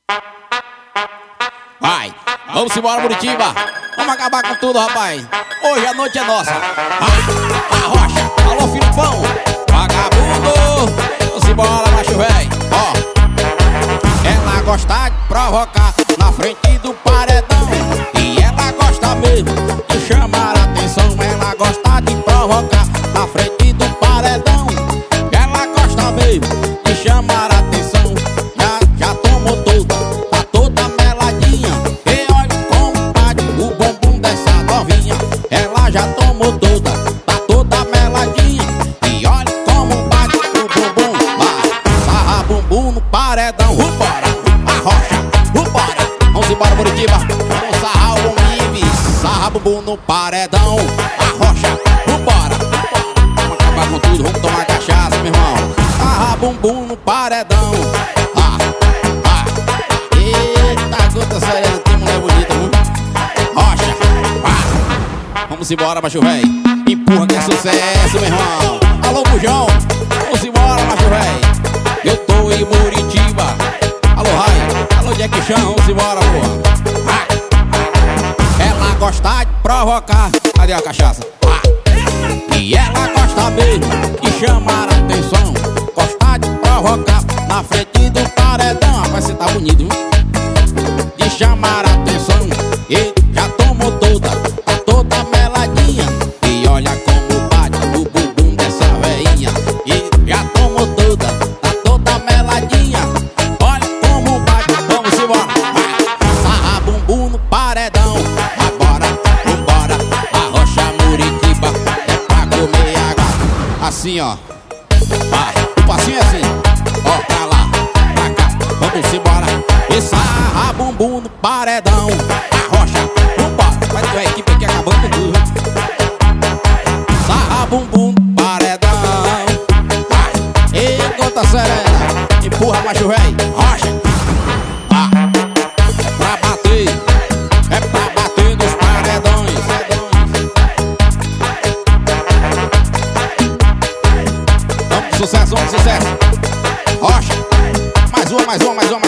Vai, vamos embora, Muritiba. Vamos acabar com tudo, rapaz. Hoje a noite é nossa. A rocha, alô, Filipão. Vagabundo, vamos embora, macho véi. Ó, ela gosta de provocar na frente do paredão. E ela gosta mesmo de chamar a atenção. Ela gosta de provocar na frente do paredão. Ela gosta mesmo de chamar a atenção. Já tomou toda, tá toda meladinha. E olha como bate o bumbum dessa novinha. Ela já tomou toda, tá toda meladinha. E olha como bate o bumbum. Vai, sarra bumbum no paredão. Vambora, a rocha, vambora. Vamos embora, Muritiba. Vamos sarrar o bumbum, sarra bumbum no paredão. A rocha, vambora. Vamos acabar com tudo, vamos tomar cachaça, meu irmão. Sarra bumbum no paredão. Eita, gota serena, tem mulher bonita, viu? Rocha, vamos embora, macho véi. Empurra que é sucesso, meu irmão. Alô, Bujão, vamos embora, macho véi. Eu tô em Muritiba. Alô, Rai, alô, Jack Chan, vamos embora, porra. Ela gosta de provocar. Cadê a cachaça? E ela gosta mesmo de chamar a atenção. Gosta de provocar na frente do paredão. Rapaz, você tá bonito, viu? De chamar a atenção. E já tomou toda, tá toda meladinha. E olha como bate o bumbum dessa veinha. E já tomou toda, tá toda meladinha. Olha como bate, vamos embora. Sarra bumbum no paredão. Agora, vambora, a rocha Muritiba é pra comer água. Assim, ó. O passinho é assim. Ó, pra lá, pra cá, vamos embora. E sarra bumbum no paredão. A rocha, vambora. Vai ter a equipe aqui acabando com tudo. Sarra bumbum no paredão. E gota serena, empurra, macho véi. Rocha, pra bater. É pra bater nos paredões. Vamos, sucesso, vamos, sucesso. Rocha, mais uma, mais uma, mais uma.